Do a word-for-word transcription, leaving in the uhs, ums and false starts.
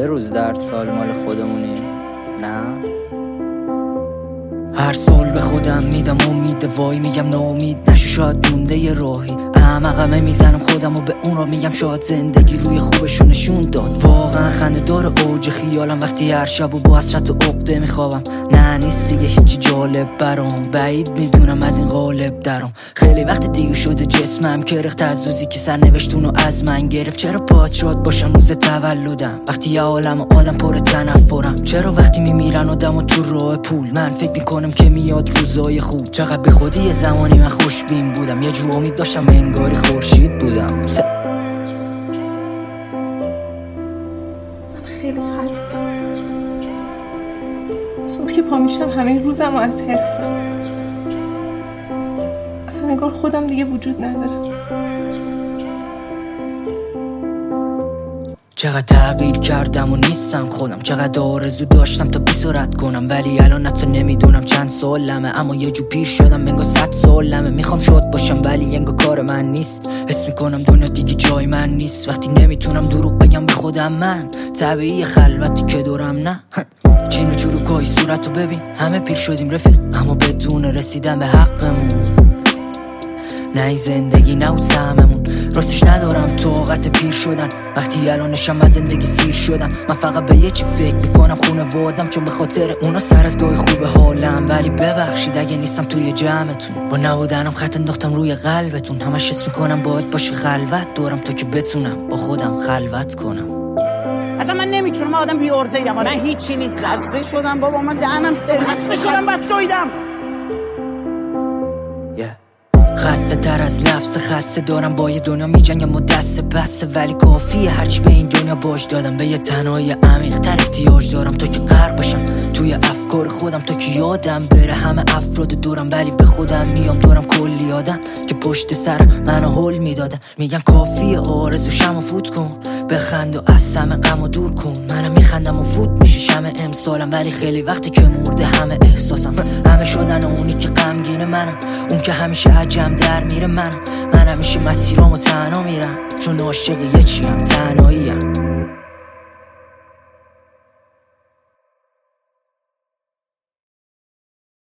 یه روز در سال مال خودمونی، نه؟ هر سال به خودم میدم امید، وای میگم ناامید نشو، شاید مونده یه راهی. عمقمه میزنم خودم و به اون را میگم شاید زندگی روی خوبشو نشون داد. واقعا خنده داره اوج خیالم وقتی هر شب و با حسرت و عقده میخوابم. نه نیست دیگه هیچی جالب برام، بعید میدونم از این قالب درام. خیلی وقت دیگه شده جسمم کرخت از روزی که سرنوشتونو از من گرفت. چرا پات شاد باشم روز تولدم وقتی یه عالم آدم پر تنفرم؟ چرا وقتی میمیرن آدم و تو راه پول من فکر میکنم که میاد روزای خوب؟ چقدر به خودی یه زمانی من خوشبین بودم، یه جور امید داشتم انگاری خورشید بودم. س... من خیلی خستم. صبح که پا میشم همه روزم از حفظم، اصلا انگار خودم دیگه وجود نداره. چقدر تغییر کردم و نیستم خودم، چقدر آرزو داشتم تا بی‌سرعت کنم، ولی الان حتی نمیدونم چند سالمه، اما یه جو پیر شدم انگار صد سالمه. میخوام شاد باشم ولی انگار کار من نیست، حس میکنم دنیا دیگه جای من نیست. وقتی نمیتونم دروغ بگم به خودم من طبیعی خلوتی که دورم، نه چین و چروکای صورتو ببین همه پیر شدیم رفیق، اما بدون رسیدن به حقمون. نه این زندگی نه اون سهممون، راستش ندارم طاقت پیر شدن وقتی الانشم از زندگی سیر شدم. من فقط به یه چی فکر میکنم، خونوادم، چون به خاطر اونا سر از گاهی خوب حالم. ولی ببخشید اگه نیستم توی جمعتون، با نبودنم خط انداختم روی قلبتون. همش حس میکنم باید باشه خلوت دورم تا که بتونم با خودم خلوت کنم. اصلا من نمیتونم، من آدم بی‌عرضه ایم، من هیچی نیست. خسته شدم بابا، من دهنم سرویس، خسته شدم بس دویدم. خسته تر از لفظ خسته دارم، با یه دنیا میجنگم و دست بسته، ولی کافیه هرچی به این دنیا باج دادم. به یه تنهایی عمیق تر احتیاج دارم تا که غرق باشم توی افکار خودم، تا که یادم بره همه افراد دورم، ولی به خودم میام دورم کلی آدم که پشت سر منو هول میدادن. میگن کافیه آرزو شمع فوت کن، بخند و از سم غم و دور کن. منم میخندم و فوت میشه شمع امسالم، ولی خیلی وقتی که مرده همه احساسم. همه شدن اونی که غمگین منم، اون که همیشه عجم در میره منم. من همیشه مسیرامو تنها میرم، چون عاشق یه چیم تنهاییم.